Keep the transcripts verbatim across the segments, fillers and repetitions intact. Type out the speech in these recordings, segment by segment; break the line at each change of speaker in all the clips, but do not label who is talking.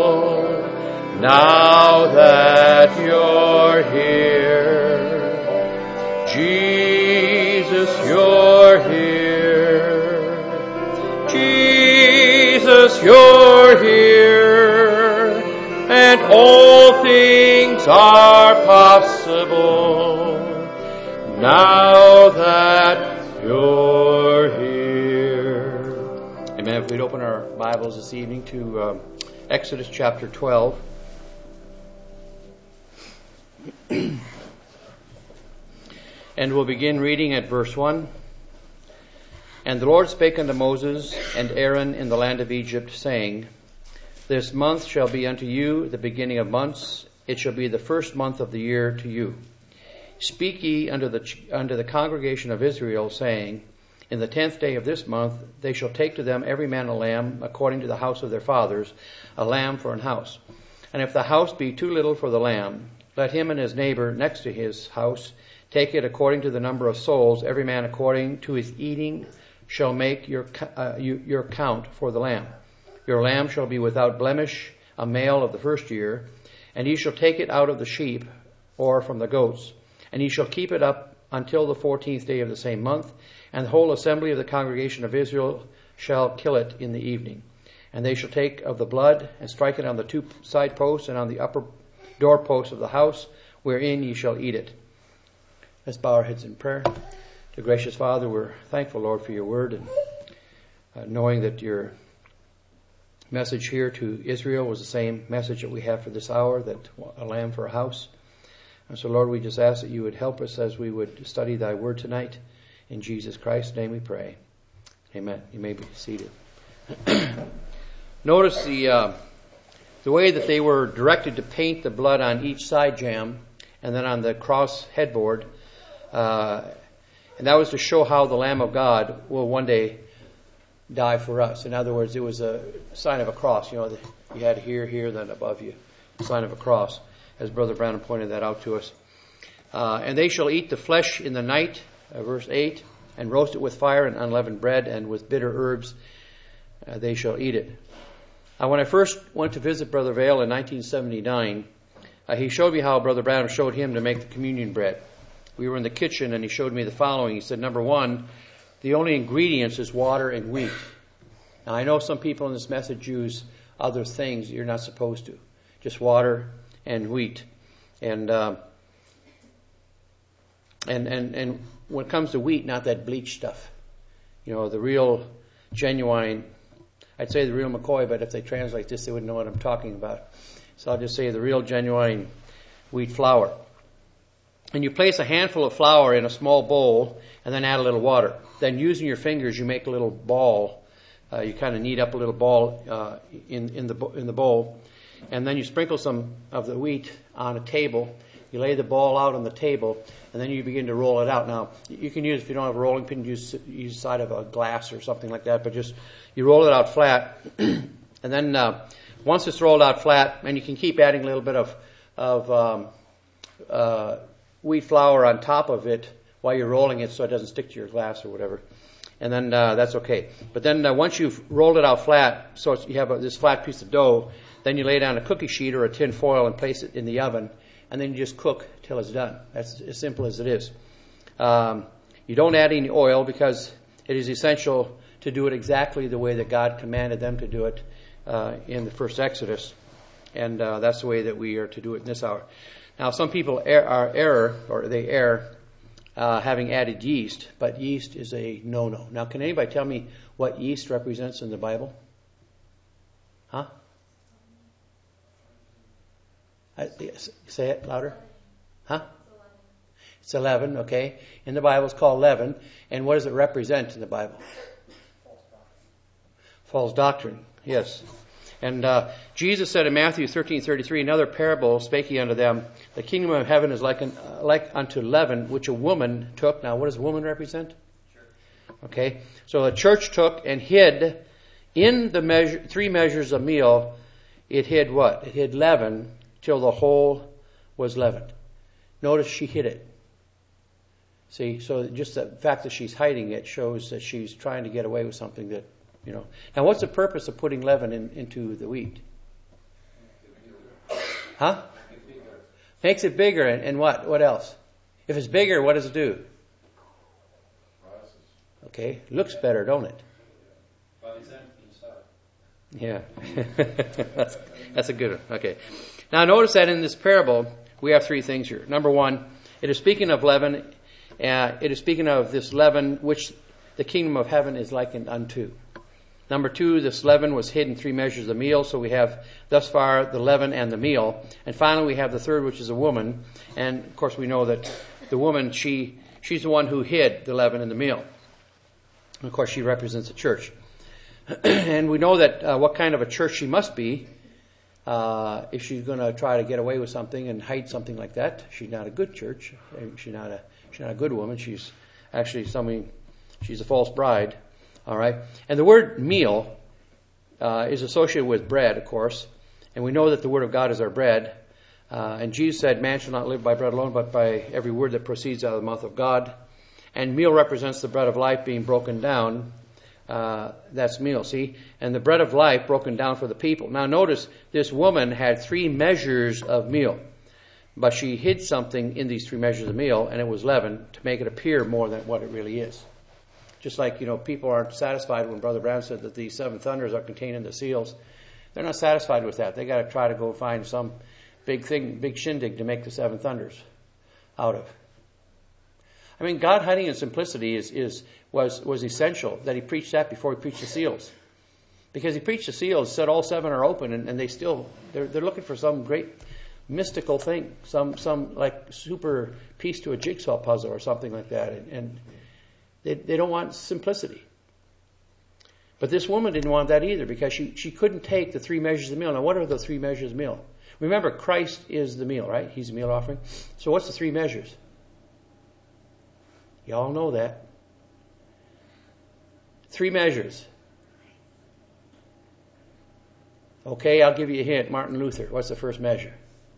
Now that you're here, Jesus, you're here. Jesus, you're here. And all things are possible now that you're here. Amen. If we'd open our Bibles this evening to um, Exodus chapter twelve. And we'll begin reading at verse one. And the Lord spake unto Moses and Aaron in the land of Egypt, saying, This month shall be unto you the beginning of months. It shall be the first month of the year to you. Speak ye unto the, unto the congregation of Israel, saying, In the tenth day of this month they shall take to them every man a lamb, according to the house of their fathers, a lamb for an house. And if the house be too little for the lamb, let him and his neighbor next to his house take it according to the number of souls. Every man according to his eating shall make your uh, you, your count for the lamb. Your lamb shall be without blemish, a male of the first year, and ye shall take it out of the sheep or from the goats, and ye shall keep it up until the fourteenth day of the same month, and the whole assembly of the congregation of Israel shall kill it in the evening. And they shall take of the blood and strike it on the two side posts and on the upper doorposts of the house, wherein ye shall eat it. Let's bow our heads in prayer. Dear gracious Father, we're thankful, Lord, for your word, and uh, knowing that your message here to Israel was the same message that we have for this hour, that a lamb for a house. And so, Lord, we just ask that you would help us as we would study thy word tonight. In Jesus Christ's name we pray. Amen. You may be seated. Notice the uh, the way that they were directed to paint the blood on each side jamb and then on the cross headboard. Uh, and that was to show how the Lamb of God will one day die for us. In other words, it was a sign of a cross. You know, you had here, here, then above you, a sign of a cross, as Brother Brown pointed that out to us. Uh, and they shall eat the flesh in the night, uh, verse eight, and roast it with fire and unleavened bread, and with bitter herbs uh, they shall eat it. Now, when I first went to visit Brother Vail in nineteen seventy-nine, uh, he showed me how Brother Brown showed him to make the communion bread. We were in the kitchen, and he showed me the following. He said, number one, the only ingredients is water and wheat. Now, I know some people in this message use other things you're not supposed to. Just water and wheat. And uh, and and and when it comes to wheat, not that bleach stuff. You know, the real, genuine, I'd say the real McCoy, but if they translate this, they wouldn't know what I'm talking about. So I'll just say the real, genuine wheat flour. And you place a handful of flour in a small bowl and then add a little water. Then using your fingers, you make a little ball. Uh, you kind of knead up a little ball uh, in, in, the, in the bowl. And then you sprinkle some of the wheat on a table. You lay the ball out on the table, and then you begin to roll it out. Now, you can use, if you don't have a rolling pin, use, use the side of a glass or something like that. But just, you roll it out flat. And then uh, once it's rolled out flat, and you can keep adding a little bit of, of um, uh, wheat flour on top of it while you're rolling it so it doesn't stick to your glass or whatever. And then uh, that's okay. But then uh, once you've rolled it out flat, so it's, you have a, this flat piece of dough, then you lay down a cookie sheet or a tin foil and place it in the oven, and then you just cook till it's done. That's as simple as it is. Um, you don't add any oil because it is essential to do it exactly the way that God commanded them to do it uh, in the first Exodus. And uh, that's the way that we are to do it in this hour. Now, some people err, are error, or they err, uh, having added yeast, but yeast is a no-no. Now, can anybody tell me what yeast represents in the Bible? Huh? Uh, say it louder. Huh? It's eleven, okay. In the Bible, it's called leaven. And what does it represent in the Bible? False doctrine, yes. And uh, Jesus said in Matthew thirteen thirty-three, another parable spake he unto them, the kingdom of heaven is like, an, uh, like unto leaven, which a woman took. Now, what does woman represent? Sure. Okay, so the church took and hid in the measure, three measures of meal, it hid what? It hid leaven till the whole was leavened. Notice she hid it. See, so just the fact that she's hiding it shows that she's trying to get away with something that, you know. Now, what's the purpose of putting leaven in, into the wheat? Huh? Makes it bigger. And, and what? What else? If it's bigger, what does it do? Okay. Looks better, don't it?
But it's empty inside.
Yeah. that's, that's a good one. Okay. Now notice that in this parable, we have three things here. Number one, it is speaking of leaven. Uh, it is speaking of this leaven which the kingdom of heaven is likened unto. Number two, this leaven was hid in three measures of meal. So we have thus far the leaven and the meal. And finally we have the third, which is a woman. And of course we know that the woman, she she's the one who hid the leaven and the meal. And of course she represents the church. And we know that uh, what kind of a church she must be uh, if she's going to try to get away with something and hide something like that. She's not a good church. She's not a she's not a good woman. She's actually something. She's a false bride. All right. And the word meal uh, is associated with bread, of course. And we know that the word of God is our bread. Uh, and Jesus said, man shall not live by bread alone, but by every word that proceeds out of the mouth of God. And meal represents the bread of life being broken down. Uh, that's meal, see? And the bread of life broken down for the people. Now notice, this woman had three measures of meal. But she hid something in these three measures of meal, and it was leaven, to make it appear more than what it really is. Just like, you know, people aren't satisfied when Brother Brown said that these seven thunders are contained in the seals. They're not satisfied with that. They got to try to go find some big thing, big shindig to make the seven thunders out of. I mean, God hiding in simplicity is, is was was essential that he preached that before he preached the seals. Because he preached the seals, said all seven are open, and, and they still, they're, they're looking for some great mystical thing, some, some like super piece to a jigsaw puzzle or something like that. And, and They, they don't want simplicity. But this woman didn't want that either, because she, she couldn't take the three measures of meal. Now, what are the three measures of meal? Remember, Christ is the meal, right? He's the meal offering. So what's the three measures? You all know that. Three measures. Okay, I'll give you a hint. Martin Luther. What's the first measure?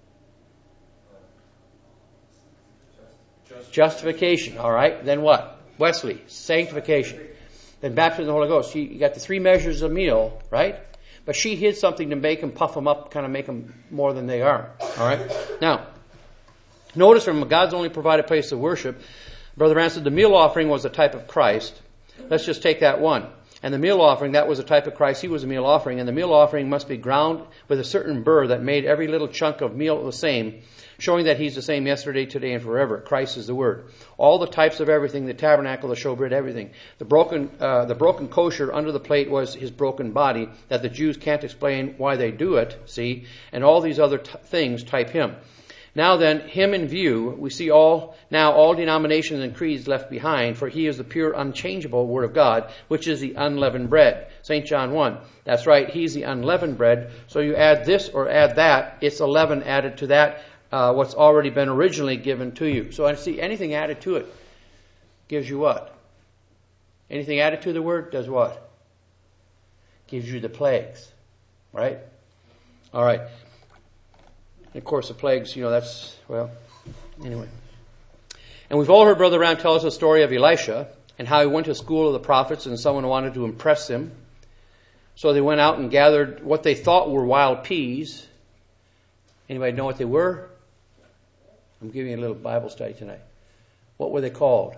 Justification. All right. Then what? Wesley, sanctification. Then baptism of the Holy Ghost. You got the three measures of meal, right? But she hid something to make them puff them up, kind of make them more than they are. All right? Now, notice from God's only provided place of worship, Brother Rand said the meal offering was a type of Christ. Let's just take that one. And the meal offering, that was a type of Christ. He was a meal offering. And the meal offering must be ground with a certain burr that made every little chunk of meal the same, showing that he's the same yesterday, today, and forever. Christ is the Word. All the types of everything, the tabernacle, the showbread, everything. The broken uh, the broken kosher under the plate was his broken body, that the Jews can't explain why they do it, see? And all these other t- things type him. Now then, him in view, we see all now all denominations and creeds left behind, for he is the pure, unchangeable Word of God, which is the unleavened bread. Saint John one. That's right, he's the unleavened bread. So you add this or add that, it's a leaven added to that, uh, what's already been originally given to you. So I see anything added to it gives you what? Anything added to the Word does what? Gives you the plagues. Right? All right. And of course, the plagues, you know, that's, well, anyway. And we've all heard Brother Ram tell us the story of Elisha and how he went to school of the prophets and someone wanted to impress him. So they went out and gathered what they thought were wild peas. Anybody know what they were? I'm giving you a little Bible study tonight. What were they called?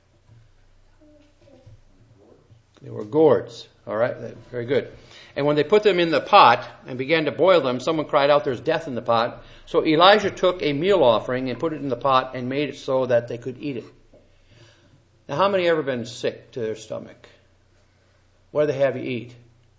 They were gourds. All right, very good. And when they put them in the pot and began to boil them, someone cried out, "There's death in the pot." So Elijah took a meal offering and put it in the pot and made it so that they could eat it. Now, how many ever been sick to their stomach? What do they have you eat?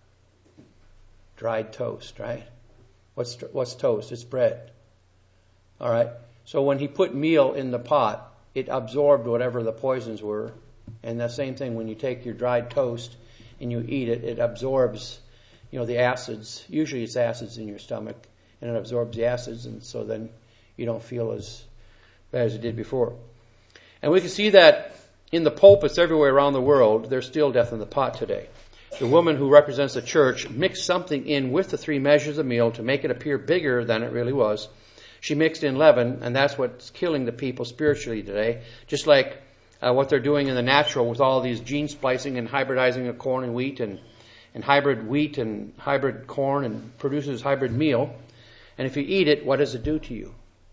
Dried toast, right? What's what's toast? It's bread. All right. So when he put meal in the pot, it absorbed whatever the poisons were. And the same thing when you take your dried toast and you eat it, it absorbs, you know, the acids. Usually it's acids in your stomach, and it absorbs the acids, and so then you don't feel as bad as you did before. And we can see that in the pulpits everywhere around the world, there's still death in the pot today. The woman who represents the church mixed something in with the three measures of meal to make it appear bigger than it really was. She mixed in leaven, and that's what's killing the people spiritually today. Just like uh, what they're doing in the natural with all these gene splicing and hybridizing of corn and wheat, and, and hybrid wheat and hybrid corn, and produces hybrid meal. And if you eat it, what does it do to you?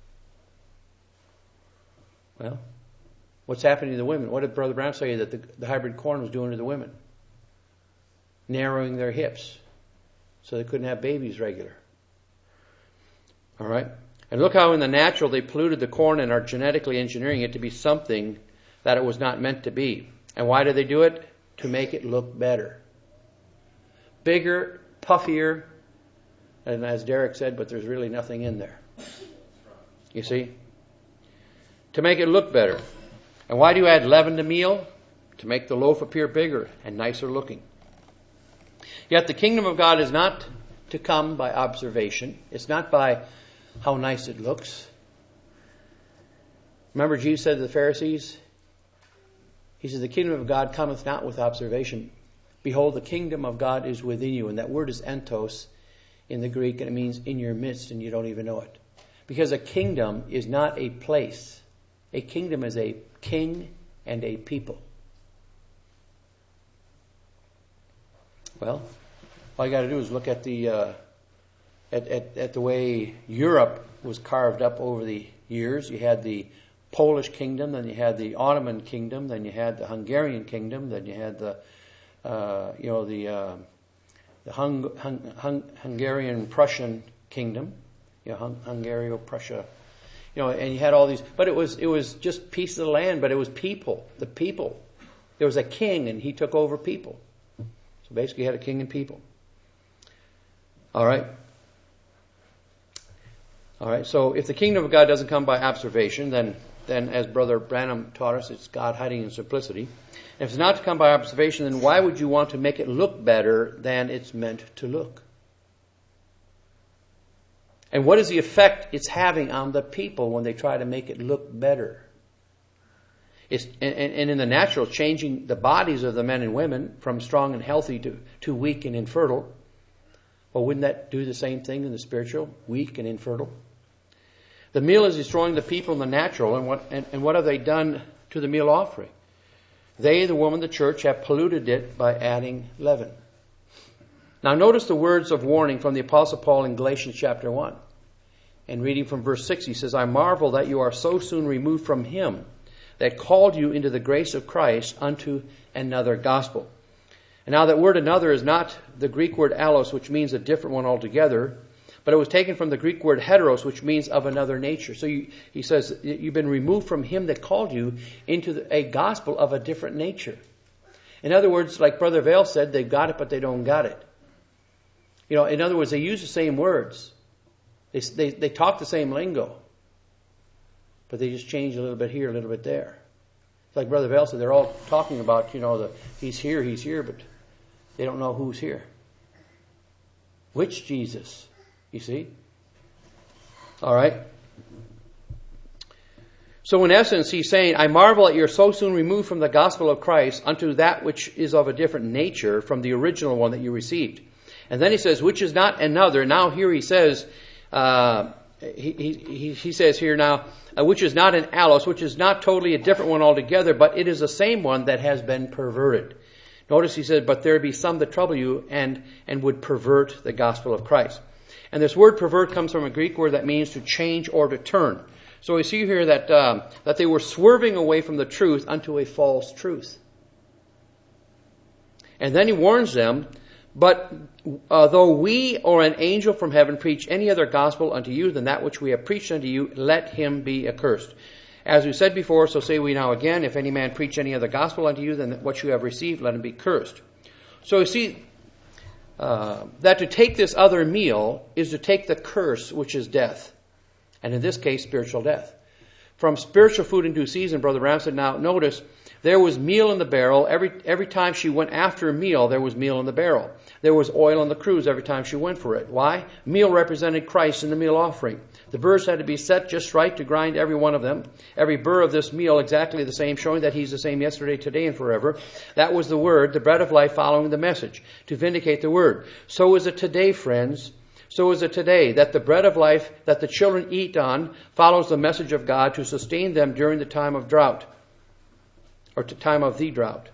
Well, what's happening to the women? What did Brother Brown say that the, the hybrid corn was doing to the women? Narrowing their hips so they couldn't have babies regular. All right? And look how in the natural they polluted the corn and are genetically engineering it to be something that it was not meant to be. And why do they do it? To make it look better. Bigger, puffier, and as Derek said, but there's really nothing in there. You see? To make it look better. And why do you add leaven to meal? To make the loaf appear bigger and nicer looking. Yet the kingdom of God is not to come by observation. It's not by how nice it looks. Remember Jesus said to the Pharisees, He said, the kingdom of God cometh not with observation. Behold, the kingdom of God is within you. And that word is entos in the Greek, and it means in your midst, and you don't even know it. Because a kingdom is not a place. A kingdom is a king and a people. Well, all you got to do is look at the uh, at, at, at the way Europe was carved up over the years. You had the Polish kingdom, then you had the Ottoman kingdom, then you had the Hungarian kingdom, then you had the uh, you know the uh, the Hung, Hung, Hung, Hungarian Prussian kingdom, you know, Hung, Hungario-Prussia, you know, and you had all these. But it was it was just pieces of land, but it was people, the people. There was a king, and he took over people. So basically, you had a king and people. All right. All right. So if the kingdom of God doesn't come by observation, then then as Brother Branham taught us, it's God hiding in simplicity. If it's not to come by observation, then why would you want to make it look better than it's meant to look? And what is the effect it's having on the people when they try to make it look better? It's, and, and in the natural, changing the bodies of the men and women from strong and healthy to, to weak and infertile. Well, wouldn't that do the same thing in the spiritual? Weak and infertile. The meal is destroying the people in the natural, and what and, and what have they done to the meal offering? They, the woman, the church, have polluted it by adding leaven. Now notice the words of warning from the Apostle Paul in Galatians chapter one. And reading from verse six, he says, I marvel that you are so soon removed from him that called you into the grace of Christ unto another gospel. And now that word another is not the Greek word allos, which means a different one altogether, but it was taken from the Greek word heteros, which means of another nature. So you, he says, you've been removed from him that called you into the, a gospel of a different nature. In other words, like Brother Vail said, they've got it, but they don't got it. You know, in other words, they use the same words. They, they, they talk the same lingo. But they just change a little bit here, a little bit there. It's like Brother Vail said, they're all talking about, you know, the he's here, he's here, but they don't know who's here. Which Jesus? You see? All right. So in essence, he's saying, I marvel that you're so soon removed from the gospel of Christ unto that which is of a different nature from the original one that you received. And then he says, which is not another. Now here he says, uh, he, he, he says here now, uh, which is not an allos, which is not totally a different one altogether, but it is the same one that has been perverted. Notice he said, but there be some that trouble you and, and would pervert the gospel of Christ. And this word pervert comes from a Greek word that means to change or to turn. So we see here that um, that they were swerving away from the truth unto a false truth. And then he warns them, but uh, though we or an angel from heaven preach any other gospel unto you than that which we have preached unto you, let him be accursed. As we said before, so say we now again, if any man preach any other gospel unto you than what you have received, let him be cursed. So you see, Uh, that to take this other meal is to take the curse, which is death. And in this case, spiritual death. From spiritual food in due season, Brother Ram said, now notice, there was meal in the barrel. Every every time she went after a meal, there was meal in the barrel. There was oil on the cruse every time she went for it. Why? Meal represented Christ in the meal offering. The burrs had to be set just right to grind every one of them. Every burr of this meal exactly the same, showing that he's the same yesterday, today, and forever. That was the word, the bread of life following the message, to vindicate the word. So is it today, friends. So is it today that the bread of life that the children eat on follows the message of God to sustain them during the time of drought, or to time of the drought.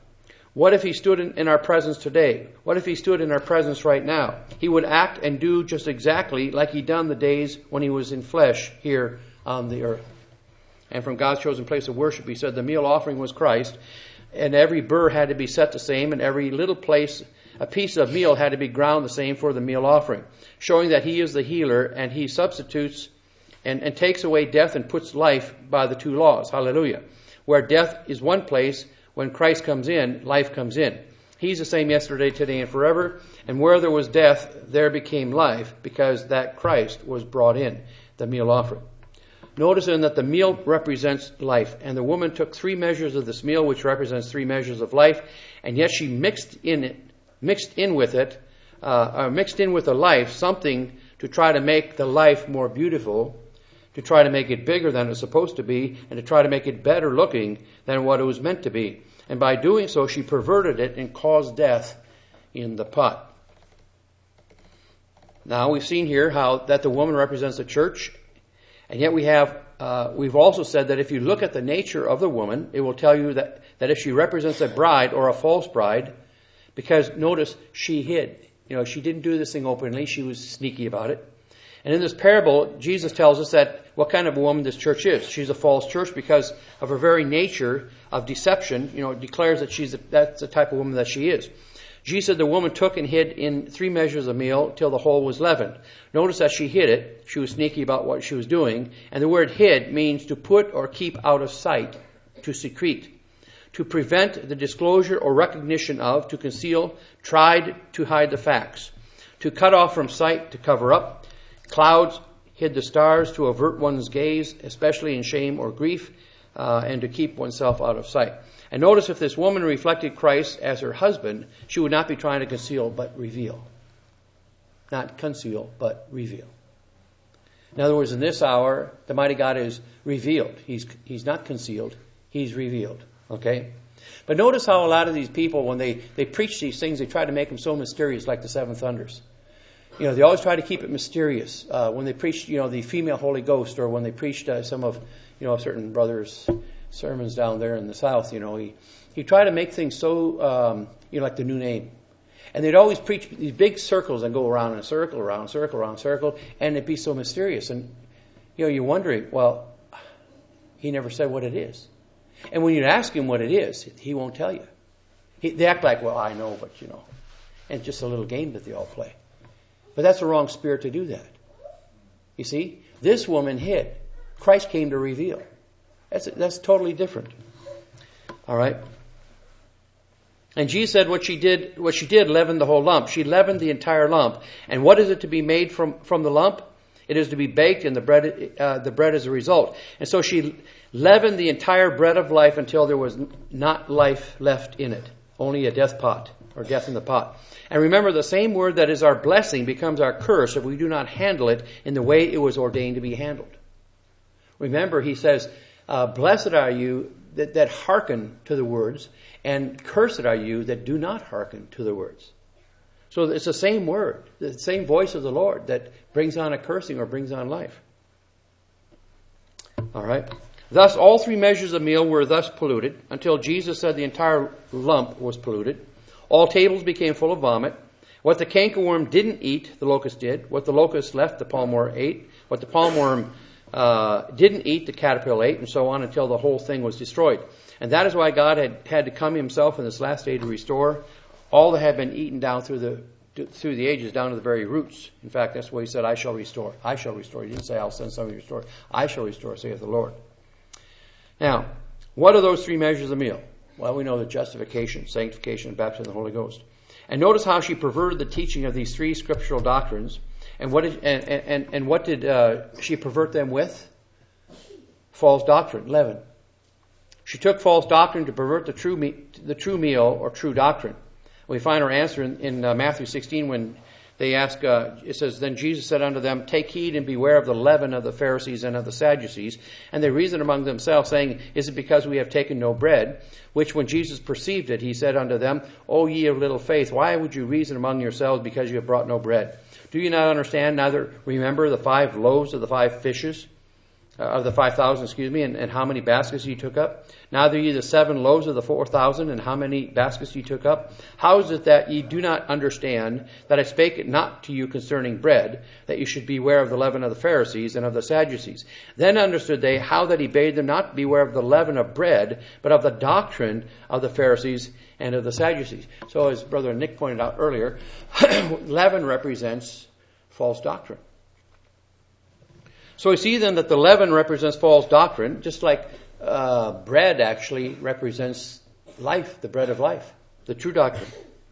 What if he stood in, in our presence today? What if he stood in our presence right now? He would act and do just exactly like he done the days when he was in flesh here on the earth. And from God's chosen place of worship, he said the meal offering was Christ, and every burr had to be set the same, and every little place, a piece of meal had to be ground the same for the meal offering, showing that he is the healer, and he substitutes and, and takes away death and puts life by the two laws. Hallelujah. Where death is one place, when Christ comes in, life comes in. He's the same yesterday, today, and forever. And where there was death, there became life, because that Christ was brought in, the meal offering. Notice then that the meal represents life. And the woman took three measures of this meal, which represents three measures of life. And yet she mixed in it, mixed in with it, uh, or mixed in with the life, something to try to make the life more beautiful, to try to make it bigger than it's supposed to be, and to try to make it better looking than what it was meant to be. And by doing so, she perverted it and caused death in the pot. Now, we've seen here how that the woman represents the church, and yet we have, uh, we've also said that if you look at the nature of the woman, it will tell you that, that if she represents a bride or a false bride, because notice, she hid. You know, she didn't do this thing openly, she was sneaky about it. And in this parable, Jesus tells us that what kind of a woman this church is. She's a false church because of her very nature of deception. You know, it declares that she's a, that's the type of woman that she is. Jesus said the woman took and hid in three measures of meal till the whole was leavened. Notice that she hid it. She was sneaky about what she was doing. And the word hid means to put or keep out of sight, to secrete, to prevent the disclosure or recognition of, to conceal, tried to hide the facts, to cut off from sight, to cover up. Clouds hid the stars to avert one's gaze, especially in shame or grief, uh, and to keep oneself out of sight. And notice if this woman reflected Christ as her husband, she would not be trying to conceal but reveal. Not conceal, but reveal. In other words, in this hour, the mighty God is revealed. He's, he's not concealed, he's revealed. Okay? But notice how a lot of these people, when they, they preach these things, they try to make them so mysterious, like the seven thunders. You know, they always try to keep it mysterious. Uh, when they preached, you know, the female Holy Ghost, or when they preached uh, some of, you know, certain brothers' sermons down there in the South, you know, he, he tried to make things so, um, you know, like the new name. And they'd always preach these big circles and go around in a circle, around, circle, around, circle, and it'd be so mysterious. And, you know, you're wondering, well, he never said what it is. And when you ask him what it is, he won't tell you. He, they act like, well, I know, but, you know, and it's just a little game that they all play. But that's the wrong spirit to do that. You see, this woman hid. Christ came to reveal. That's that's totally different. All right. And Jesus said what she did, what she did leavened the whole lump. She leavened the entire lump. And what is it to be made from, from the lump? It is to be baked, and the bread uh, the bread is a result. And so she leavened the entire bread of life until there was not life left in it, only a death pot, or death in the pot. And remember, the same word that is our blessing becomes our curse if we do not handle it in the way it was ordained to be handled. Remember, he says, uh, blessed are you that, that hearken to the words, and cursed are you that do not hearken to the words. So it's the same word, the same voice of the Lord that brings on a cursing or brings on life. All right. Thus, all three measures of meal were thus polluted until Jesus said the entire lump was polluted. All tables became full of vomit. What the cankerworm didn't eat, the locust did. What the locust left, the palmworm ate. What the palmworm uh, didn't eat, the caterpillar ate, and so on until the whole thing was destroyed. And that is why God had had to come himself in this last day to restore all that had been eaten down through the through the ages, down to the very roots. In fact, that's why he said, I shall restore. I shall restore. He didn't say, I'll send somebody to restore. I shall restore, saith the Lord. Now, what are those three measures of meal? Well, we know the justification, sanctification, and baptism of the Holy Ghost. And notice how she perverted the teaching of these three scriptural doctrines. And what did, and, and, and what did uh, she pervert them with? False doctrine, leaven. She took false doctrine to pervert the true me, the true meal or true doctrine. We find our answer in, in uh, Matthew sixteen when they ask, uh, it says, Then Jesus said unto them, Take heed and beware of the leaven of the Pharisees and of the Sadducees. And they reasoned among themselves, saying, Is it because we have taken no bread? Which when Jesus perceived it, he said unto them, O ye of little faith, why would you reason among yourselves because you have brought no bread? Do you not understand, neither remember the five loaves of the five fishes? uh, of the five thousand, excuse me, and, and how many baskets ye took up? Neither ye the seven loaves of the four thousand, and how many baskets ye took up? How is it that ye do not understand that I spake it not to you concerning bread, that you should beware of the leaven of the Pharisees and of the Sadducees? Then understood they how that he bade them not beware of the leaven of bread, but of the doctrine of the Pharisees and of the Sadducees. So as Brother Nick pointed out earlier, leaven represents false doctrine. So we see then that the leaven represents false doctrine, just like uh, bread actually represents life, the bread of life, the true doctrine.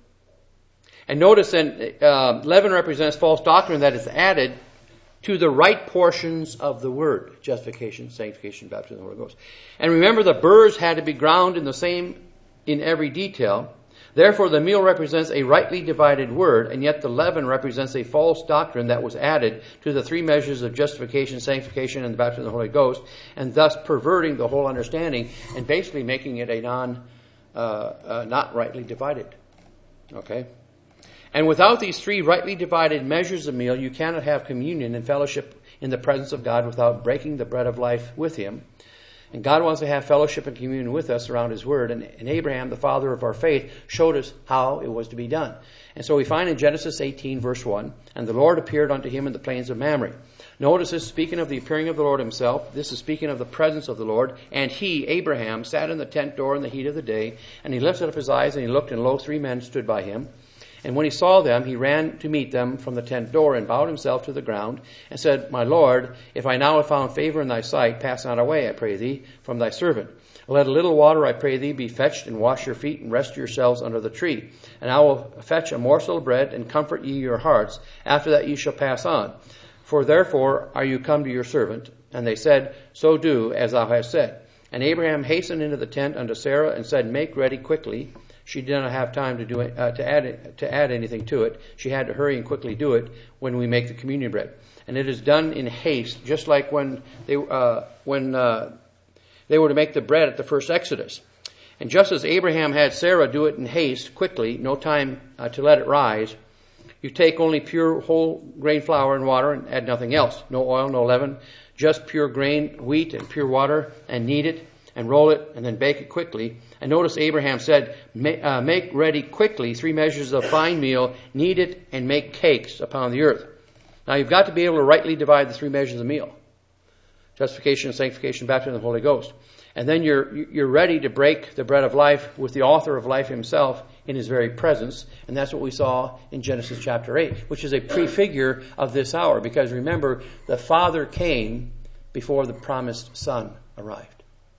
And notice then, uh, leaven represents false doctrine that is added to the right portions of the word: justification, sanctification, baptism of the Holy Ghost. And remember, the burrs had to be ground in the same, in every detail. Therefore, the meal represents a rightly divided word, and yet the leaven represents a false doctrine that was added to the three measures of justification, sanctification, and the baptism of the Holy Ghost, and thus perverting the whole understanding and basically making it a non, uh, uh, not rightly divided. Okay? And without these three rightly divided measures of meal, you cannot have communion and fellowship in the presence of God without breaking the bread of life with Him. And God wants to have fellowship and communion with us around His Word. And, and Abraham, the father of our faith, showed us how it was to be done. And so we find in Genesis eighteen, verse one, and the Lord appeared unto him in the plains of Mamre. Notice this, speaking of the appearing of the Lord Himself. This is speaking of the presence of the Lord. And he, Abraham, sat in the tent door in the heat of the day. And he lifted up his eyes, and he looked, and lo, three men stood by him. And when he saw them, he ran to meet them from the tent door and bowed himself to the ground and said, My Lord, if I now have found favor in thy sight, pass not away, I pray thee, from thy servant. Let a little water, I pray thee, be fetched, and wash your feet, and rest yourselves under the tree. And I will fetch a morsel of bread, and comfort ye your hearts. After that ye shall pass on. For therefore are you come to your servant. And they said, So do as thou hast said. And Abraham hastened into the tent unto Sarah, and said, Make ready quickly. She did not have time to do it, uh, to add to add anything to it. She had to hurry and quickly do it when we make the communion bread, and it is done in haste, just like when they uh, when uh, they were to make the bread at the first Exodus. And just as Abraham had Sarah do it in haste, quickly, no time uh, to let it rise, you take only pure whole grain flour and water, and add nothing else, no oil, no leaven, just pure grain, wheat, and pure water, and knead it and roll it, and then bake it quickly. And notice Abraham said, uh, make ready quickly three measures of fine meal, knead it, and make cakes upon the earth. Now you've got to be able to rightly divide the three measures of meal: justification, sanctification, baptism of the Holy Ghost. And then you're you're ready to break the bread of life with the author of life Himself in His very presence. And that's what we saw in Genesis chapter eight, which is a prefigure of this hour. Because remember, the Father came before the promised Son arrived.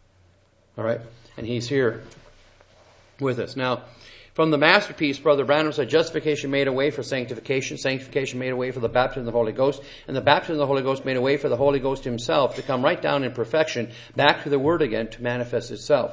All right? And He's here with us. Now, from the masterpiece, Brother Branham said, justification made a way for sanctification, sanctification made a way for the baptism of the Holy Ghost, and the baptism of the Holy Ghost made a way for the Holy Ghost Himself to come right down in perfection, back to the Word again, to manifest itself.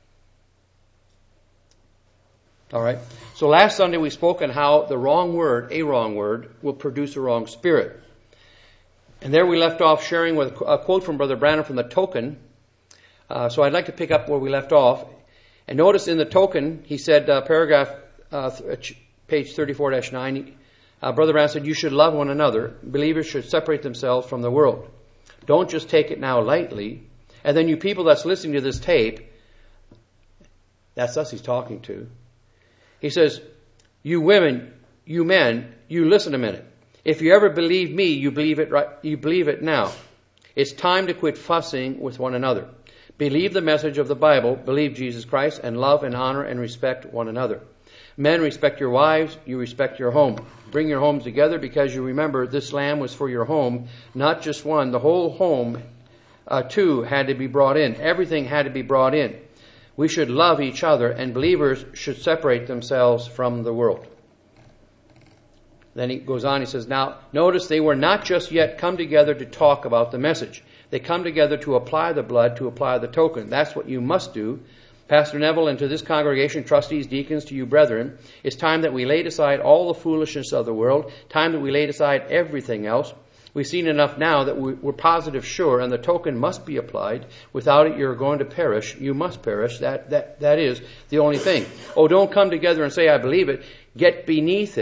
All right? So last Sunday we spoke on how the wrong word, a wrong word, will produce a wrong spirit. And there we left off sharing with a quote from Brother Branham from the token. Uh, so I'd like to pick up where we left off. And notice in the token, he said, uh, paragraph, uh, th- page thirty-four dash nine, uh, Brother Branham said, you should love one another. Believers should separate themselves from the world. Don't just take it now lightly. And then you people that's listening to this tape, that's us he's talking to. He says, you women, you men, you listen a minute. If you ever believe me, you believe it right, you believe it now. It's time to quit fussing with one another. Believe the message of the Bible, believe Jesus Christ, and love and honor and respect one another. Men, respect your wives, you respect your home. Bring your homes together because you remember this lamb was for your home, not just one. The whole home, uh, too, had to be brought in. Everything had to be brought in. We should love each other, and believers should separate themselves from the world. Then he goes on, he says, now, notice they were not just yet come together to talk about the message. They come together to apply the blood, to apply the token. That's what you must do. Pastor Neville, and to this congregation, trustees, deacons, to you brethren, it's time that we laid aside all the foolishness of the world, time that we laid aside everything else. We've seen enough now that we're positive sure, and the token must be applied. Without it, you're going to perish. You must perish. That, that, that is the only thing. Oh, don't come together and say, I believe it. Get beneath it.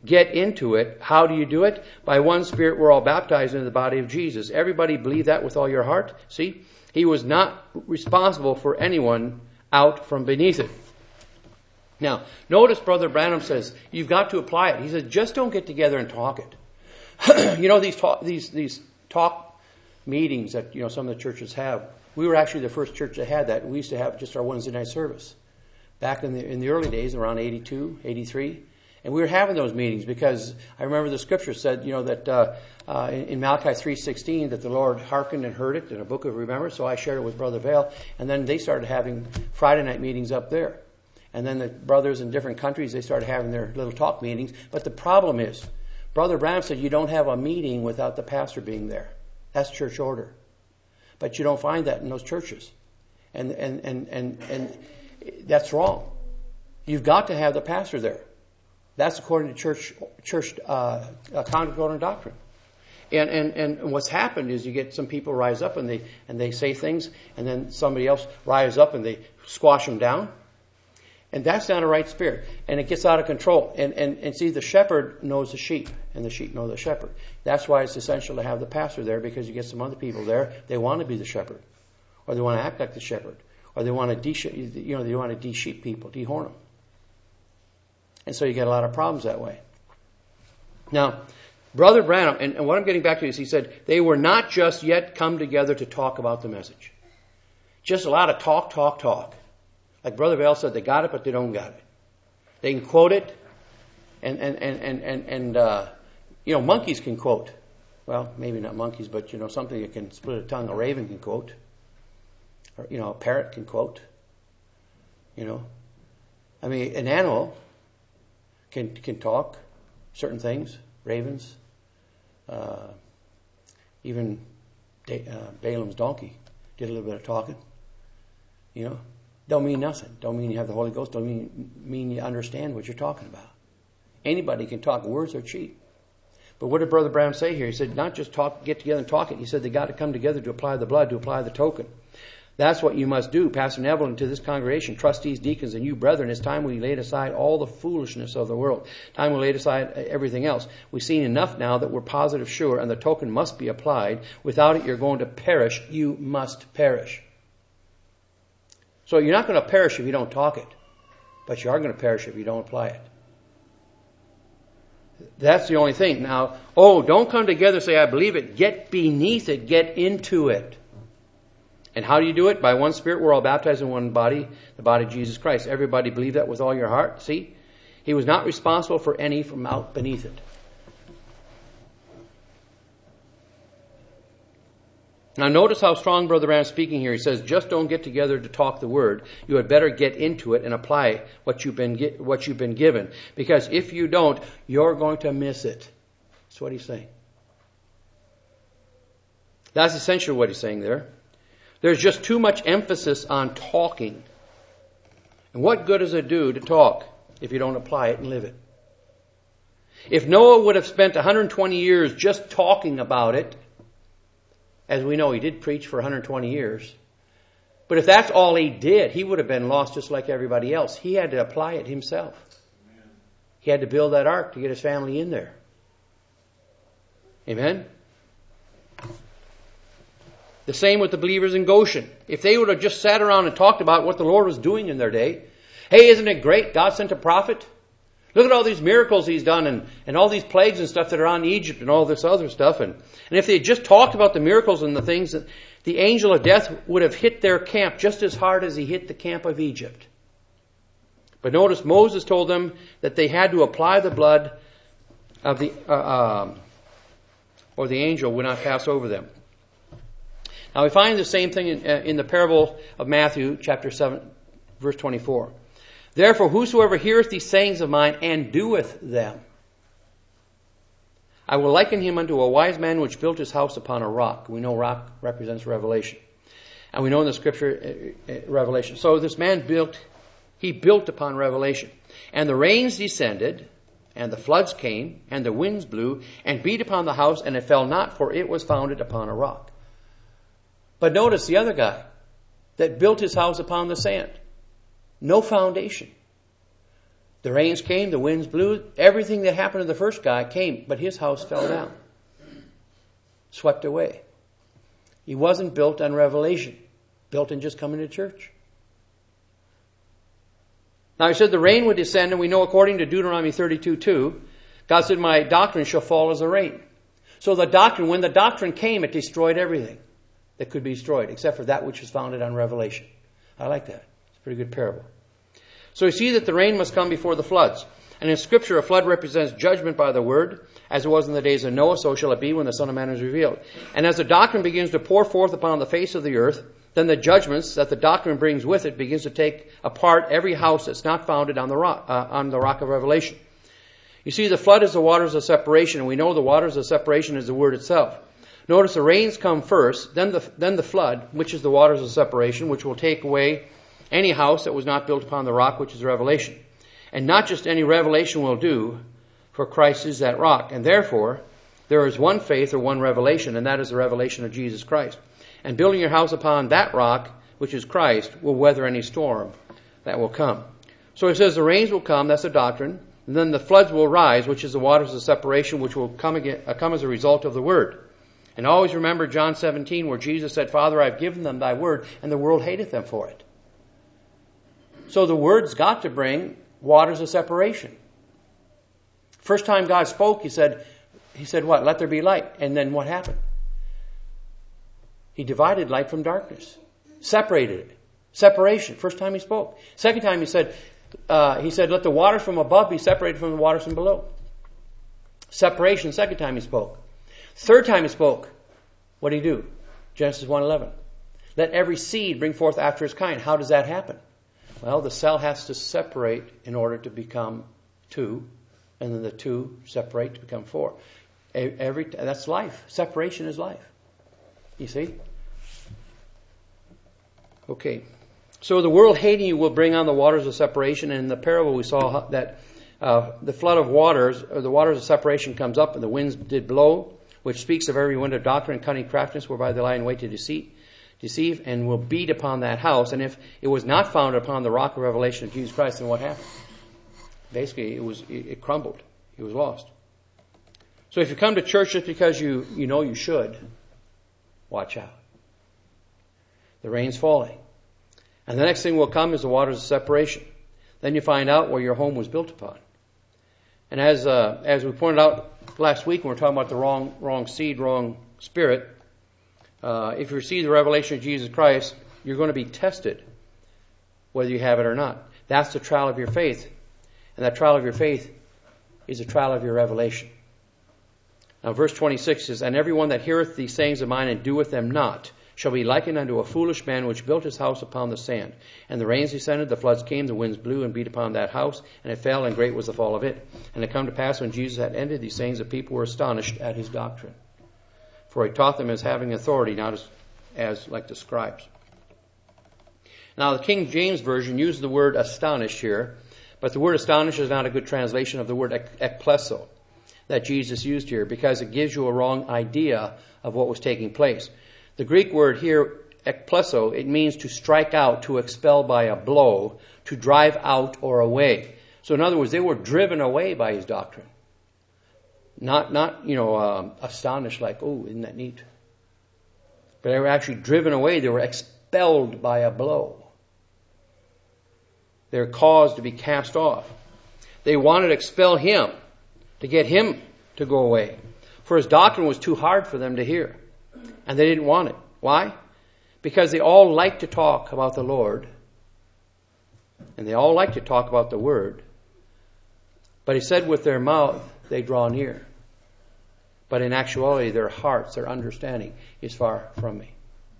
get into it. How do you do it? By one Spirit we're all baptized into the body of Jesus. Everybody believe that with all your heart? See? He was not responsible for anyone out from beneath it. Now, notice Brother Branham says, you've got to apply it. He says, just don't get together and talk it. You know, these talk, these, these talk meetings that, you know, some of the churches have. We were actually the first church that had that. We used to have just our Wednesday night service back in the in the early days, around eighty-two, eighty-three. And we were having those meetings because I remember the scripture said, you know, that uh, uh, in, in Malachi three sixteen that the Lord hearkened and heard it in a book of remembrance. So I shared it with Brother Vail. And then they started having Friday night meetings up there. And then the brothers in different countries, they started having their little talk meetings. But the problem is, Brother Branham said you don't have a meeting without the pastor being there. That's church order. But you don't find that in those churches. And and, and, and, and that's wrong. You've got to have the pastor there. That's according to church church uh, uh, conduct, order, and doctrine. And, and and what's happened is you get some people rise up and they and they say things, and then somebody else rises up and they squash them down. And that's not a right spirit. And it gets out of control. And, and, and see, the shepherd knows the sheep, and the sheep know the shepherd. That's why it's essential to have the pastor there, because you get some other people there, they want to be the shepherd. Or they want to act like the shepherd. Or they want to de you know, they want to de-sheep people, dehorn them. And so you get a lot of problems that way. Now, Brother Branham, and, and what I'm getting back to is he said, they were not just yet come together to talk about the message. Just a lot of talk, talk, talk. Like Brother Vail said, they got it, but they don't got it. They can quote it, and and and and and, and uh, you know, monkeys can quote. Well, maybe not monkeys, but you know, something that can split a tongue. A raven can quote, or you know, a parrot can quote. You know, I mean, an animal can can talk certain things. Ravens, uh, even da- uh, Balaam's donkey did a little bit of talking. You know. Don't mean nothing. Don't mean you have the Holy Ghost. Don't mean mean you understand what you're talking about. Anybody can talk. Words are cheap. But what did Brother Branham say here? He said, not just talk, get together and talk it. He said they got to come together to apply the blood, to apply the token. That's what you must do. Pastor Neville, and to this congregation, trustees, deacons, and you brethren, it's time we laid aside all the foolishness of the world. Time we laid aside everything else. We've seen enough now that we're positive sure, and the token must be applied. Without it, you're going to perish. You must perish. So you're not going to perish if you don't talk it, but you are going to perish if you don't apply it. That's the only thing. Now, oh, don't come together and say, I believe it. Get beneath it. Get into it. And how do you do it? By one Spirit, we're all baptized in one body, the body of Jesus Christ. Everybody believe that with all your heart. See? He was not responsible for any from out beneath it. Now notice how strong Brother Branham is speaking here. He says, just don't get together to talk the word. You had better get into it and apply what you've been what you've been given. Because if you don't, you're going to miss it. That's what he's saying. That's essentially what he's saying there. There's just too much emphasis on talking. And what good does it do to talk if you don't apply it and live it? If Noah would have spent one hundred twenty years just talking about it, as we know, he did preach for one hundred twenty years. But if that's all he did, he would have been lost just like everybody else. He had to apply it himself. Amen. He had to build that ark to get his family in there. Amen? The same with the believers in Goshen. If they would have just sat around and talked about what the Lord was doing in their day. Hey, isn't it great? God sent a prophet. Look at all these miracles he's done, and, and all these plagues and stuff that are on Egypt and all this other stuff. And, and if they had just talked about the miracles and the things, that the angel of death would have hit their camp just as hard as he hit the camp of Egypt. But notice Moses told them that they had to apply the blood of the, uh, um, or the angel would not pass over them. Now we find the same thing in, uh, in the parable of Matthew, chapter seven, verse twenty-four. Therefore, whosoever heareth these sayings of mine and doeth them, I will liken him unto a wise man which built his house upon a rock. We know rock represents revelation. And we know in the scripture, uh, uh, revelation. So this man built, he built upon revelation. And the rains descended, and the floods came, and the winds blew, and beat upon the house, and it fell not, for it was founded upon a rock. But notice the other guy that built his house upon the sand. No foundation. The rains came, the winds blew, everything that happened to the first guy came, but his house fell down. Swept away. He wasn't built on revelation, built in just coming to church. Now he said the rain would descend, and we know according to Deuteronomy thirty-two two, God said, my doctrine shall fall as a rain. So the doctrine, when the doctrine came, it destroyed everything that could be destroyed, except for that which was founded on revelation. I like that. It's a pretty good parable. So you see that the rain must come before the floods. And in Scripture, a flood represents judgment by the word, as it was in the days of Noah, so shall it be when the Son of Man is revealed. And as the doctrine begins to pour forth upon the face of the earth, then the judgments that the doctrine brings with it begins to take apart every house that's not founded on the rock, uh, on the rock of revelation. You see, the flood is the waters of separation, and we know the waters of separation is the word itself. Notice the rains come first, then the, then the flood, which is the waters of separation, which will take away any house that was not built upon the rock, which is revelation. And not just any revelation will do, for Christ is that rock. And therefore, there is one faith or one revelation, and that is the revelation of Jesus Christ. And building your house upon that rock, which is Christ, will weather any storm that will come. So it says the rains will come, that's the doctrine, and then the floods will rise, which is the waters of separation, which will come, again, uh, come as a result of the word. And always remember John seventeen, where Jesus said, Father, I've given them thy word, and the world hateth them for it. So the word's got to bring waters of separation. First time God spoke, he said, he said what? Let there be light. And then what happened? He divided light from darkness. Separated it. Separation. First time he spoke. Second time he said, uh, he said, let the waters from above be separated from the waters from below. Separation. Second time he spoke. Third time he spoke. What did he do? Genesis one eleven. Let every seed bring forth after its kind. How does that happen? Well, the cell has to separate in order to become two, and then the two separate to become four. Every that's life. Separation is life. You see? Okay. So the world hating you will bring on the waters of separation, and in the parable we saw that uh, the flood of waters, or the waters of separation comes up, and the winds did blow, which speaks of every wind of doctrine and cunning craftiness, whereby they lie in wait to deceit. deceive, and will beat upon that house. And if it was not founded upon the rock of revelation of Jesus Christ, then what happened? Basically, it was it, it crumbled. It was lost. So if you come to church just because you, you know you should, watch out. The rain's falling. And the next thing will come is the waters of separation. Then you find out where your home was built upon. And as uh, as we pointed out last week when we were talking about the wrong wrong seed, wrong spirit, Uh, if you receive the revelation of Jesus Christ, you're going to be tested whether you have it or not. That's the trial of your faith. And that trial of your faith is a trial of your revelation. Now verse twenty-six says, And everyone that heareth these sayings of mine and doeth them not shall be likened unto a foolish man which built his house upon the sand. And the rains descended, the floods came, the winds blew and beat upon that house, and it fell, and great was the fall of it. And it come to pass when Jesus had ended these sayings, the people were astonished at his doctrine. For he taught them as having authority, not as, as like the scribes. Now the King James Version uses the word astonished here, but the word astonished is not a good translation of the word ekpleso that Jesus used here, because it gives you a wrong idea of what was taking place. The Greek word here, ekpleso, it means to strike out, to expel by a blow, to drive out or away. So in other words, they were driven away by his doctrine. Not, not you know, um, astonished like, oh, isn't that neat? But they were actually driven away. They were expelled by a blow. They were caused to be cast off. They wanted to expel him, to get him to go away. For his doctrine was too hard for them to hear. And they didn't want it. Why? Because they all like to talk about the Lord. And they all like to talk about the Word. But he said with their mouth, they draw near. But in actuality, their hearts, their understanding is far from me.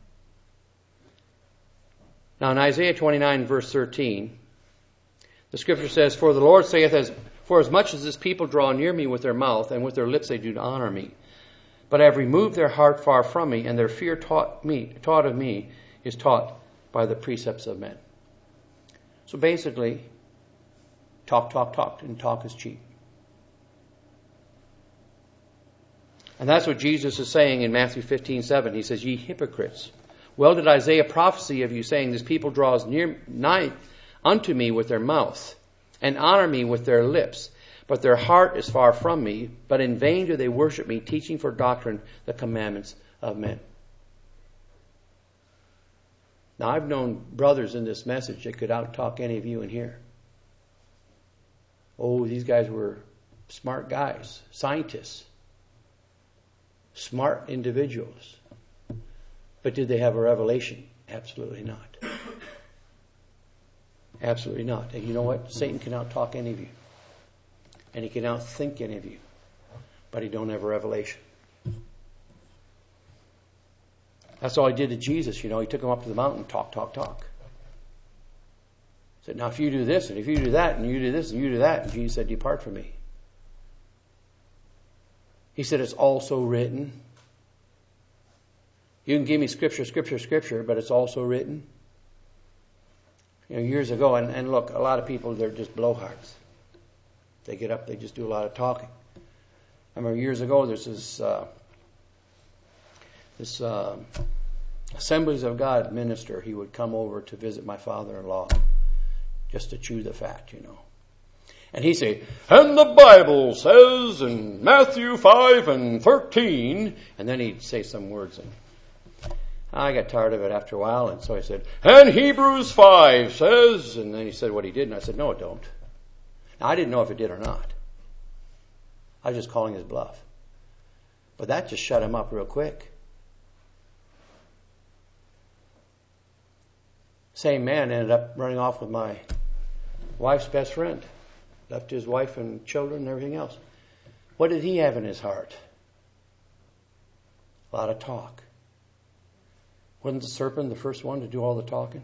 Now in Isaiah twenty-nine, verse thirteen, the scripture says, For the Lord saith, as, For as much as this people draw near me with their mouth, and with their lips they do honor me, but I have removed their heart far from me, and their fear taught me, taught of me is taught by the precepts of men. So basically, talk, talk, talk, and talk is cheap. And that's what Jesus is saying in Matthew fifteen seven. He says, Ye hypocrites, well did Isaiah prophesy of you, saying, This people draws near nigh unto me with their mouth, and honor me with their lips, but their heart is far from me, but in vain do they worship me, teaching for doctrine the commandments of men. Now, I've known brothers in this message that could out-talk any of you in here. Oh, these guys were smart guys, scientists, smart individuals. But did they have a revelation? Absolutely not. Absolutely not. And you know what? Satan can out-talk any of you. And he can out-think any of you. But he don't have a revelation. That's all he did to Jesus, you know. He took him up to the mountain, talk, talk, talk. He said, now if you do this, and if you do that, and you do this, and you do that, and Jesus said, depart from me. He said, it's also written. You can give me scripture, scripture, scripture, but it's also written. You know, years ago, and, and look, a lot of people, they're just blowhards. They get up, they just do a lot of talking. I remember years ago, there's this, uh, this uh, Assemblies of God minister. He would come over to visit my father-in-law just to chew the fat, you know. And he'd say, and the Bible says in Matthew five and thirteen, and then he'd say some words. And I got tired of it after a while, and so I said, and Hebrews five says, and then he said what he did, and I said, no, it don't. Now, I didn't know if it did or not. I was just calling his bluff. But that just shut him up real quick. Same man ended up running off with my wife's best friend. Left his wife and children and everything else. What did he have in his heart? A lot of talk. Wasn't the serpent the first one to do all the talking?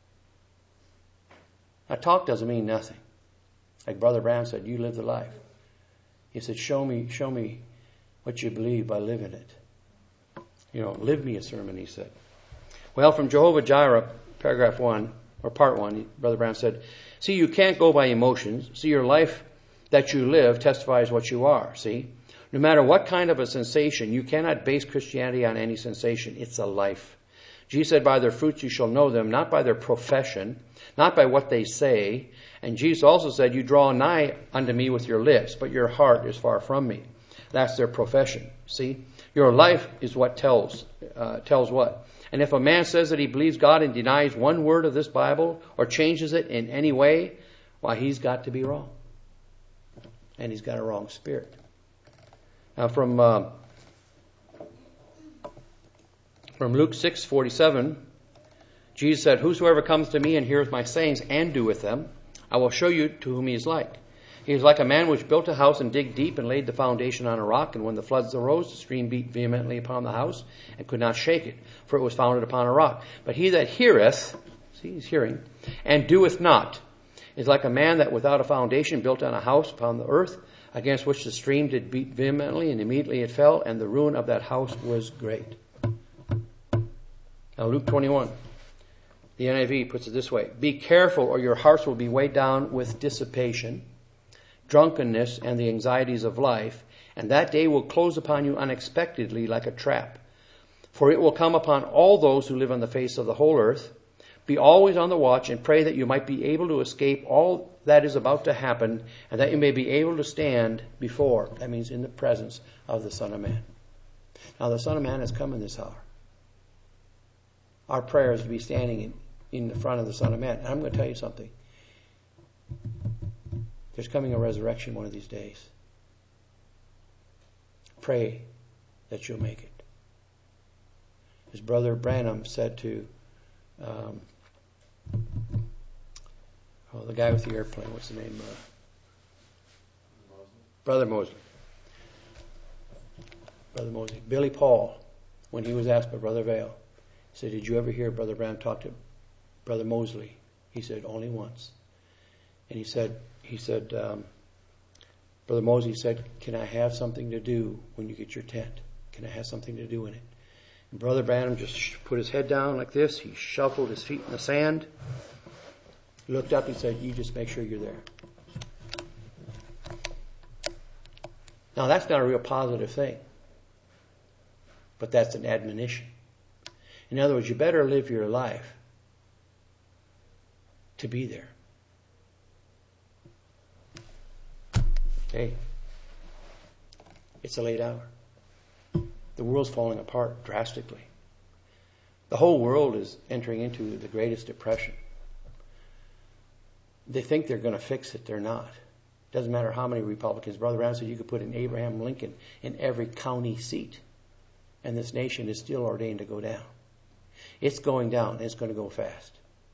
Now, talk doesn't mean nothing. Like Brother Brown said, you live the life. He said, show me, show me what you believe by living it. You know, live me a sermon, he said. Well, from Jehovah Jireh, paragraph one, or part one, Brother Brown said, see, you can't go by emotions. See, your life that you live testifies what you are, see? No matter what kind of a sensation, you cannot base Christianity on any sensation. It's a life. Jesus said, by their fruits you shall know them, not by their profession, not by what they say. And Jesus also said, you draw nigh unto me with your lips, but your heart is far from me. That's their profession, see? Your life is what tells, uh, tells what? And if a man says that he believes God and denies one word of this Bible or changes it in any way, why, he's got to be wrong. And he's got a wrong spirit. Now from uh, from Luke six forty-seven, Jesus said, whosoever comes to me and heareth my sayings and doeth them, I will show you to whom he is like. He is like a man which built a house and digged deep and laid the foundation on a rock. And when the floods arose, the stream beat vehemently upon the house and could not shake it, for it was founded upon a rock. But he that heareth, see, he's hearing, and doeth not, is like a man that without a foundation built on a house upon the earth, against which the stream did beat vehemently, and immediately it fell, and the ruin of that house was great. Now Luke twenty-one. The N I V puts it this way. Be careful, or your hearts will be weighed down with dissipation, drunkenness, and the anxieties of life, and that day will close upon you unexpectedly like a trap. For it will come upon all those who live on the face of the whole earth. Be always on the watch and pray that you might be able to escape all that is about to happen, and that you may be able to stand before, that means in the presence of the Son of Man. Now the Son of Man has come in this hour. Our prayer is to be standing in, in the front of the Son of Man. And I'm going to tell you something. There's coming a resurrection one of these days. Pray that you'll make it. As Brother Branham said to um, oh, the guy with the airplane, what's the name? Uh, Brother Mosley. Brother Mosley. Billy Paul, when he was asked by Brother Vale, he said, did you ever hear Brother Branham talk to Brother Mosley? He said, only once. And he said, he said, um, Brother Mosley said, can I have something to do when you get your tent? Can I have something to do in it? And Brother Branham just put his head down like this. He shuffled his feet in the sand. He looked up and said, you just make sure you're there. Now that's not a real positive thing. But that's an admonition. In other words, you better live your life to be there. Hey, it's a late hour. The world's falling apart drastically. The whole world is entering into the greatest depression. They think they're going to fix it. They're not. Doesn't matter how many Republicans. Brother Brown said you could put an Abraham Lincoln in every county seat, and this nation is still ordained to go down. It's going down, and it's going to go fast.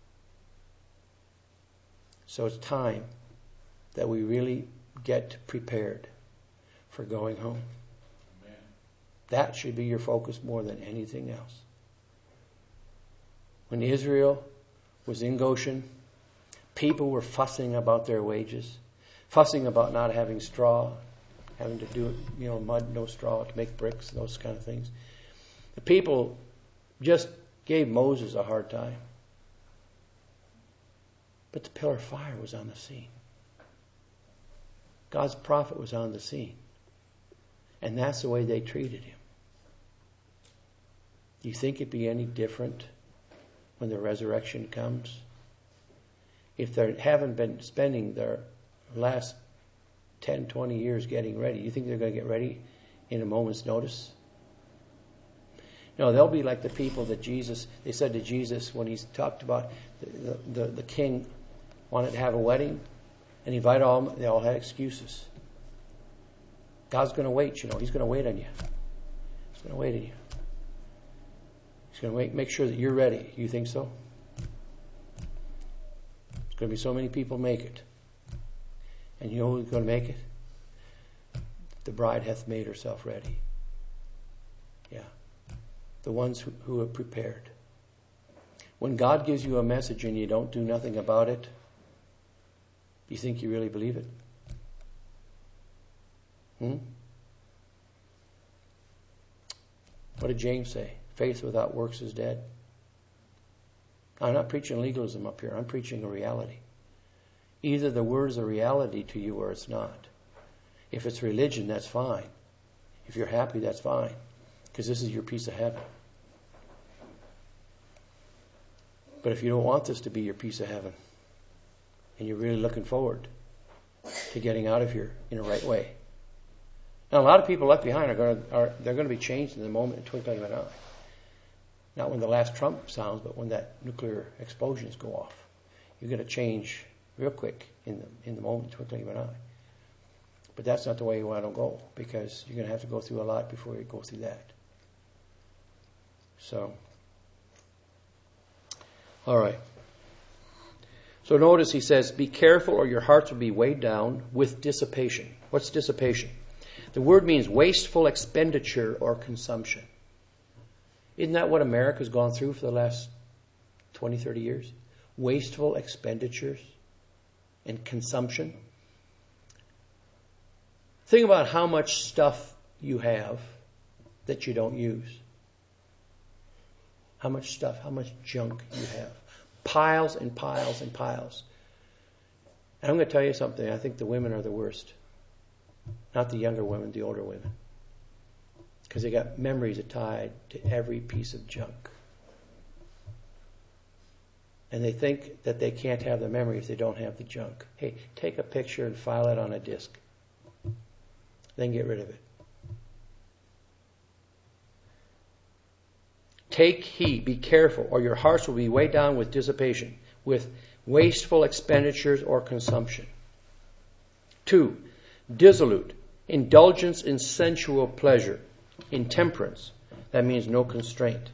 So it's time that we really get prepared for going home. Amen. That should be your focus more than anything else. When Israel was in Goshen, people were fussing about their wages, fussing about not having straw, having to do, you know, mud, no straw to make bricks, those kind of things. The people just gave Moses a hard time. But the pillar of fire was on the scene. God's prophet was on the scene. And that's the way they treated him. Do you think it'd be any different when the resurrection comes? If they haven't been spending their last ten, twenty years getting ready, you think they're going to get ready in a moment's notice? No, they'll be like the people that Jesus, they said to Jesus when he talked about the, the, the king wanted to have a wedding and invite all, they all had excuses. God's going to wait, you know, he's going to wait on you. He's going to wait on you. He's going to wait, make sure that you're ready. You think so? There's going to be so many people make it. And you know who's going to make it? The bride hath made herself ready. Yeah. The ones who, who are prepared. When God gives you a message and you don't do nothing about it, you think you really believe it? Hmm? What did James say? Faith without works is dead. I'm not preaching legalism up here. I'm preaching a reality. Either the word is a reality to you or it's not. If it's religion, that's fine. If you're happy, that's fine. Because this is your piece of heaven. But if you don't want this to be your piece of heaven, and you're really looking forward to getting out of here in a right way. Now, a lot of people left behind are going to, are they're going to be changed in the moment, in twinkling of an eye. Not when the last trump sounds, but when that nuclear explosions go off. You're going to change real quick in the in the moment, twinkling of an eye. But that's not the way you want to go, because you're going to have to go through a lot before you go through that. So, all right. So notice he says, be careful or your hearts will be weighed down with dissipation. What's dissipation? The word means wasteful expenditure or consumption. Isn't that what America's gone through for the last twenty, thirty years? Wasteful expenditures and consumption. Think about how much stuff you have that you don't use. How much stuff, how much junk you have. Piles and piles and piles. And I'm going to tell you something. I think the women are the worst. Not the younger women, the older women. Because they got memories tied to every piece of junk. And they think that they can't have the memory if they don't have the junk. Hey, take a picture and file it on a disk. Then get rid of it. Take heed, be careful, or your hearts will be weighed down with dissipation, with wasteful expenditures or consumption. Two, dissolute, indulgence in sensual pleasure, intemperance, that means no constraint,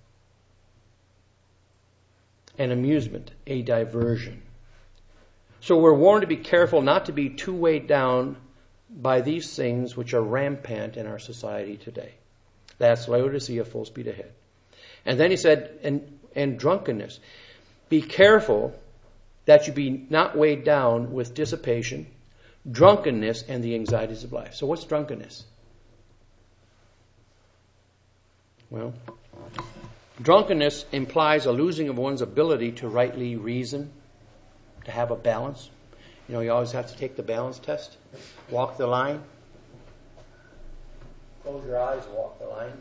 and amusement, a diversion. So we're warned to be careful not to be too weighed down by these things which are rampant in our society today. That's Laodicea, full speed ahead. And then he said, and, and drunkenness. Be careful that you be not weighed down with dissipation, drunkenness, and the anxieties of life. So what's drunkenness? Well, drunkenness implies a losing of one's ability to rightly reason, to have a balance. You know, you always have to take the balance test. Walk the line. Close your eyes, walk the line.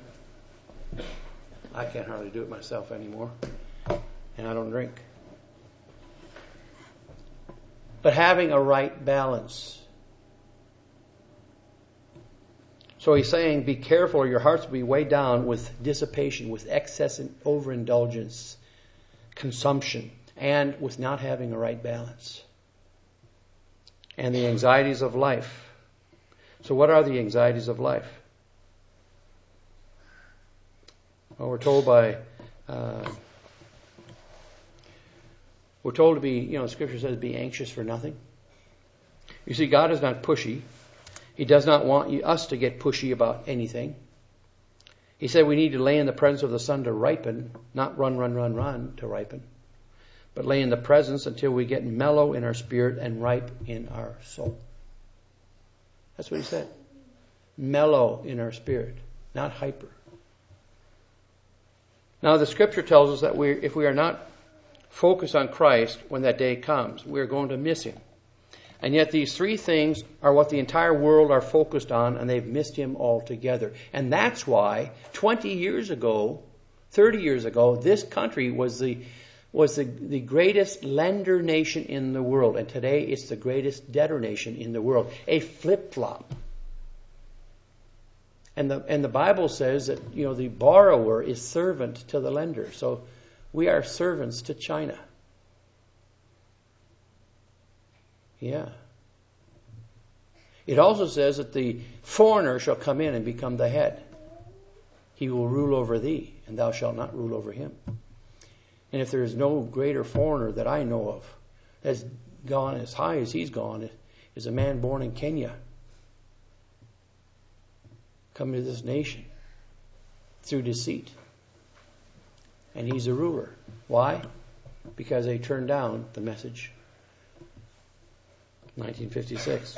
I can't hardly do it myself anymore. And I don't drink. But having a right balance. So he's saying, be careful or your hearts will be weighed down with dissipation, with excess and overindulgence, consumption, and with not having a right balance. And the anxieties of life. So what are the anxieties of life? Well, we're told by, uh, we're told to be, you know, Scripture says be anxious for nothing. You see, God is not pushy. He does not want you, us to get pushy about anything. He said we need to lay in the presence of the sun to ripen, not run, run, run, run to ripen, but lay in the presence until we get mellow in our spirit and ripe in our soul. That's what he said. Mellow in our spirit, not hyper. Now the Scripture tells us that we, if we are not focused on Christ when that day comes, we are going to miss him. And yet these three things are what the entire world are focused on, and they've missed him altogether. And that's why twenty years ago, thirty years ago, this country was the was the, the greatest lender nation in the world. And today it's the greatest debtor nation in the world. A flip-flop. And the and the Bible says that, you know, the borrower is servant to the lender. So we are servants to China. Yeah. It also says that the foreigner shall come in and become the head. He will rule over thee, and thou shalt not rule over him. And if there is no greater foreigner that I know of that's gone as high as he's gone, is a man born in Kenya, coming to this nation through deceit. And he's a ruler. Why? Because they turned down the message. nineteen fifty-six.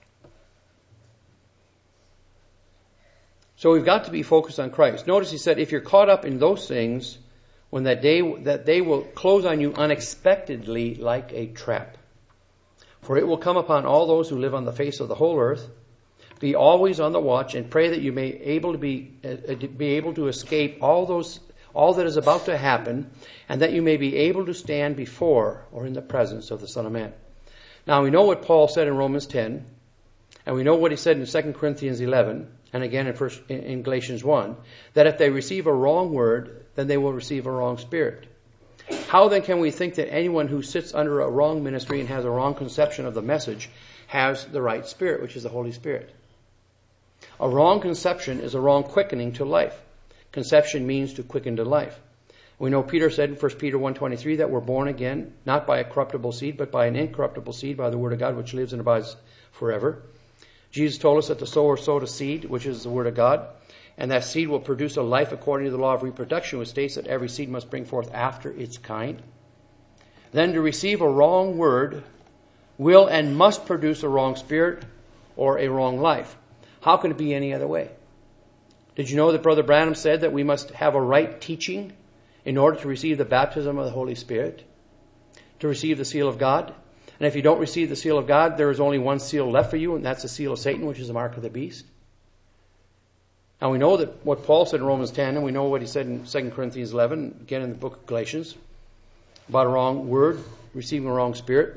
So we've got to be focused on Christ. Notice he said, if you're caught up in those things, when that day, that they will close on you unexpectedly like a trap. For it will come upon all those who live on the face of the whole earth. Be always on the watch and pray that you may able to be uh, be able to escape all those all that is about to happen, and that you may be able to stand before or in the presence of the Son of Man. Now we know what Paul said in Romans ten, and we know what he said in Second Corinthians eleven, and again in, first, in Galatians one, that if they receive a wrong word, then they will receive a wrong spirit. How then can we think that anyone who sits under a wrong ministry and has a wrong conception of the message has the right spirit, which is the Holy Spirit? A wrong conception is a wrong quickening to life. Conception means to quicken to life. We know Peter said in First Peter one twenty-three that we're born again, not by a corruptible seed, but by an incorruptible seed, by the word of God, which lives and abides forever. Jesus told us that the sower sowed a seed, which is the word of God, and that seed will produce a life according to the law of reproduction, which states that every seed must bring forth after its kind. Then to receive a wrong word will and must produce a wrong spirit or a wrong life. How can it be any other way? Did you know that Brother Branham said that we must have a right teaching in order to receive the baptism of the Holy Spirit, to receive the seal of God? And if you don't receive the seal of God, there is only one seal left for you, and that's the seal of Satan, which is the mark of the beast. Now we know that what Paul said in Romans ten, and we know what he said in Second Corinthians eleven, again in the book of Galatians, about a wrong word, receiving a wrong spirit.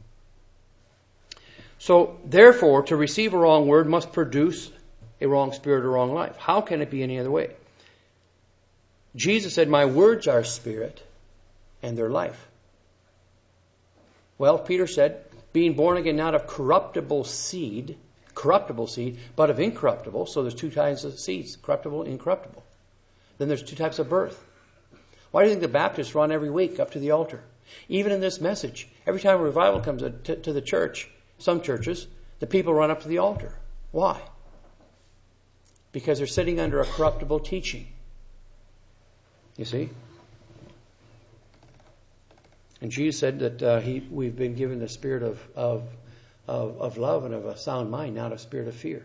So, therefore, to receive a wrong word must produce a wrong spirit or wrong life. How can it be any other way? Jesus said, my words are spirit and their life. Well, Peter said, being born again not of corruptible seed, corruptible seed, but of incorruptible. So there's two types of seeds, corruptible, incorruptible. Then there's two types of birth. Why do you think the Baptists run every week up to the altar? Even in this message, every time a revival comes to, to the church, some churches, the people run up to the altar. Why? Because they're sitting under a corruptible teaching. You see? And Jesus said that uh, he, we've been given the spirit of, of, of, of love and of a sound mind, not a spirit of fear.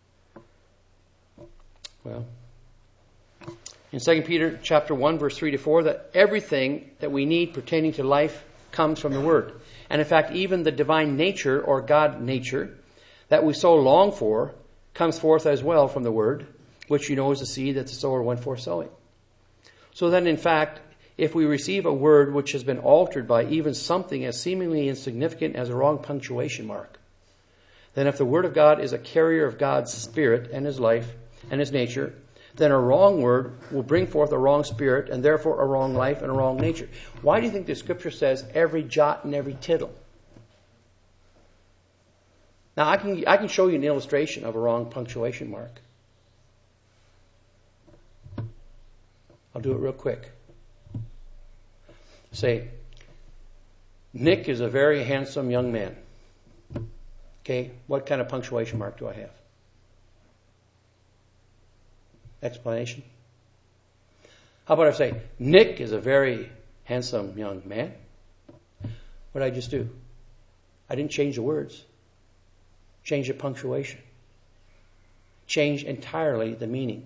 Well, in Second Peter chapter one, verse three to four, that everything that we need pertaining to life comes from the Word. And in fact, even the divine nature or God nature that we so long for comes forth as well from the Word, which you know is the seed that the sower went forth sowing. So then, in fact, if we receive a word which has been altered by even something as seemingly insignificant as a wrong punctuation mark, then if the Word of God is a carrier of God's Spirit and His life and His nature, then a wrong word will bring forth a wrong spirit and therefore a wrong life and a wrong nature. Why do you think the Scripture says every jot and every tittle? Now, I can I can show you an illustration of a wrong punctuation mark. I'll do it real quick. Say, Nick is a very handsome young man. Okay, what kind of punctuation mark do I have? Explanation? How about I say, Nick is a very handsome young man? What did I just do? I didn't change the words. Change the punctuation. Change entirely the meaning.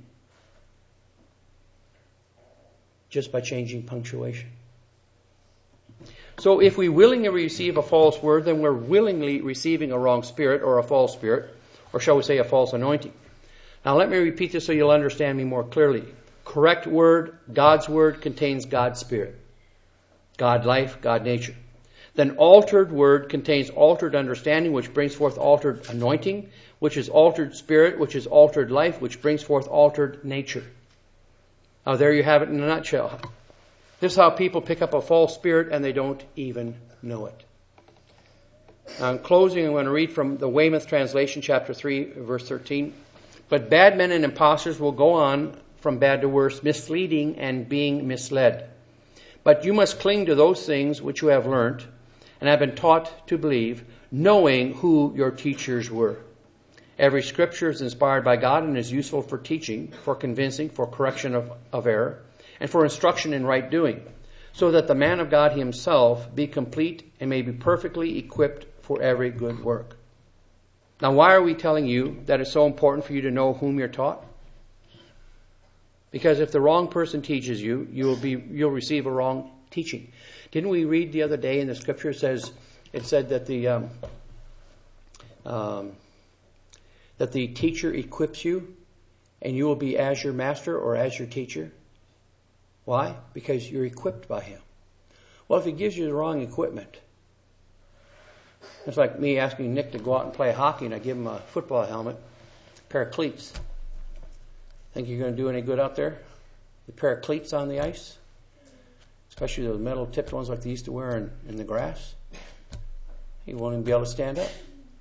Just by changing punctuation. So if we willingly receive a false word, then we're willingly receiving a wrong spirit or a false spirit, or shall we say a false anointing. Now let me repeat this so you'll understand me more clearly. Correct word, God's word, contains God's spirit. God life, God nature. Then altered word contains altered understanding, which brings forth altered anointing, which is altered spirit, which is altered life, which brings forth altered nature. Now there you have it in a nutshell. This is how people pick up a false spirit and they don't even know it. Now in closing, I'm going to read from the Weymouth translation, chapter three, verse thirteen. But bad men and impostors will go on from bad to worse, misleading and being misled. But you must cling to those things which you have learnt and have been taught to believe, knowing who your teachers were. Every scripture is inspired by God and is useful for teaching, for convincing, for correction of, of error, and for instruction in right doing, so that the man of God himself be complete and may be perfectly equipped for every good work. Now, why are we telling you that it's so important for you to know whom you're taught? Because if the wrong person teaches you, you will be you'll receive a wrong teaching. Didn't we read the other day in the Scripture? It says it said that the um, um, that the teacher equips you, and you will be as your master or as your teacher. Why? Because you're equipped by him. Well, if he gives you the wrong equipment, it's like me asking Nick to go out and play hockey, and I give him a football helmet, a pair of cleats. Think you're going to do any good out there? The pair of cleats on the ice? Especially those metal-tipped ones like they used to wear in, in the grass. You won't even be able to stand up.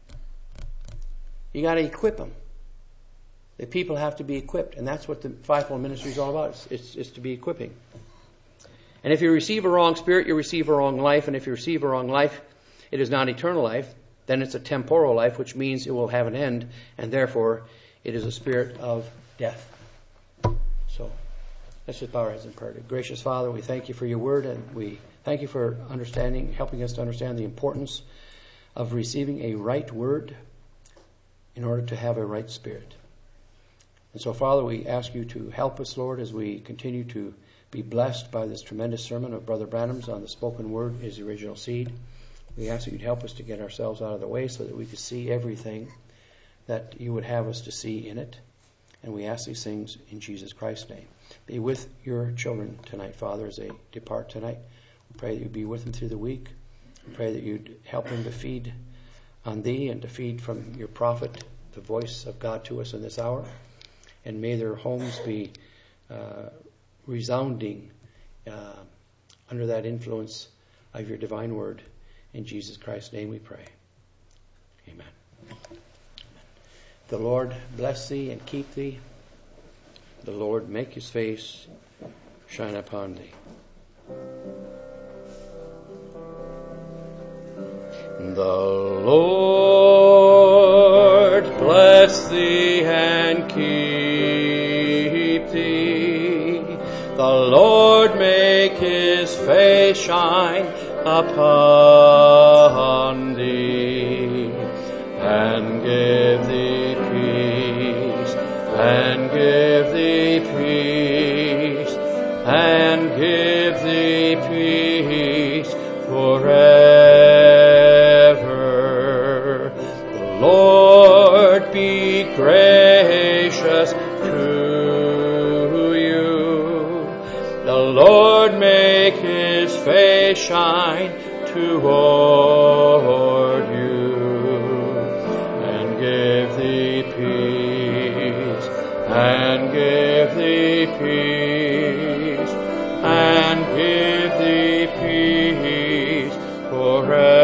You got to equip them. The people have to be equipped, and that's what the fivefold ministry is all about. It's, it's, it's to be equipping. And if you receive a wrong spirit, you receive a wrong life, and if you receive a wrong life, it is not eternal life, then it's a temporal life, which means it will have an end, and therefore it is a spirit of death. So let's just bow our heads in prayer. Gracious Father, we thank you for your word, and we thank you for understanding, helping us to understand the importance of receiving a right word in order to have a right spirit. And so, Father, we ask you to help us, Lord, as we continue to be blessed by this tremendous sermon of Brother Branham's on the spoken word is the original seed. We ask that you'd help us to get ourselves out of the way so that we could see everything that you would have us to see in it. And we ask these things in Jesus Christ's name. Be with your children tonight, Father, as they depart tonight. We pray that you'd be with them through the week. We pray that you'd help them to feed on thee and to feed from your prophet, the voice of God to us in this hour. And may their homes be uh, resounding uh, under that influence of your divine word. In Jesus Christ's name we pray. Amen. Amen. The Lord bless thee and keep thee. The Lord make his face shine upon thee. The Lord bless thee and keep thee. The Lord make his face shine upon thee and give thee peace, and give thee peace, and give thee peace forever. The Lord be gracious to you. The Lord make his face shine toward you and and give thee peace, and give thee peace forever.